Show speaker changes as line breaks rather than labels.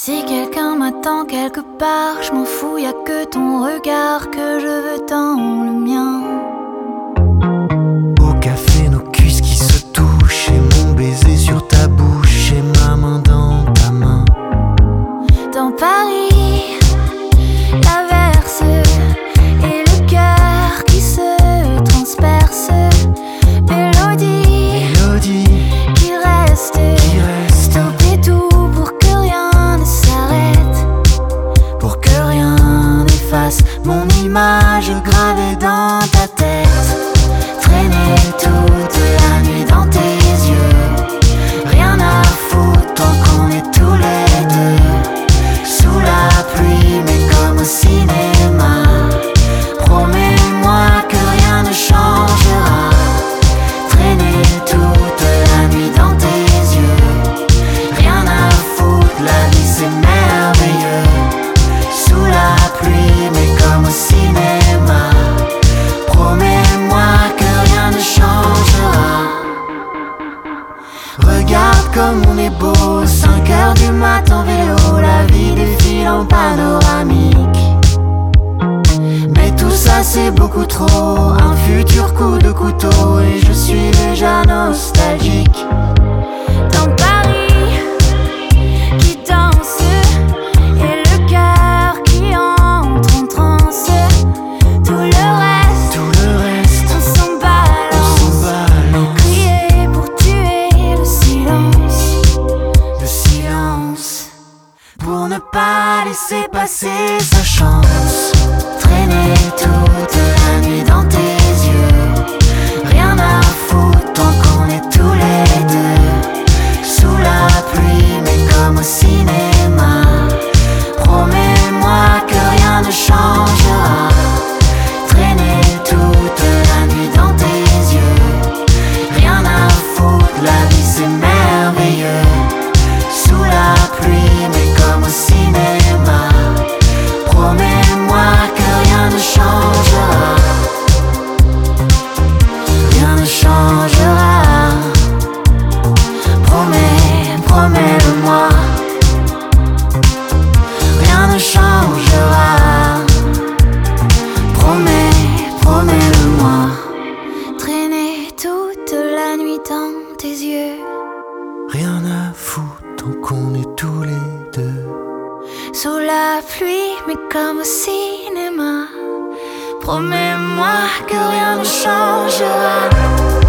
Si quelqu'un m'attend quelque part, je m'en fous, y'a que ton regard que je veux dans le mien.
Au café, nos cuisses qui se touchent, et mon baiser sur ta bouche, et ma main dans ta main.
Dans Paris, l'averse et le cœur qui se transperce. Mélodie qui reste, stop et tout pour que rien ne s'arrête,
pour que rien n'efface mon image gravée dans ta tête.
traîner toute la nuit dans tes yeux, rien à foutre tant qu'on est tous les deux.
Sous la pluie, mais comme au cinéma,
Promets-moi que rien ne changera.
traîner toute la nuit dans tes yeux,
Rien à foutre,
la vie c'est merveilleux.
sous la pluie, mais comme au cinéma. Promets-moi que rien ne changera.
Regarde comme on est beau, 5h du matin en vélo, la vie défile en panoramique. Mais tout ça c'est beaucoup trop, un futur coup de couteau, et je suis déjà nostalgique.
Dans Paris qui danse et le cœur qui entre en transe. Tout le reste, on s'en balance. Crier pour tuer le silence,
Pour ne pas laisser passer sa chance.
traîner toute la nuit dans tes yeux, rien à foutre tant qu'on est tous les deux.
Sous la pluie, mais comme au cinéma,
Promets-moi que rien ne changera.
traîner toute la nuit dans tes yeux,
Rien à foutre,
la vie c'est merveilleux.
sous la pluie, mais comme au cinéma. Promets-moi que rien ne changera.
Rien ne changera.
Promets-le-moi. Rien ne changera. Promets-le-moi. Traîner toute la nuit dans tes yeux,
Rien à foutre tant qu'on est tous les deux.
sous la pluie, mais comme au cinéma. Promets-moi que rien ne changera.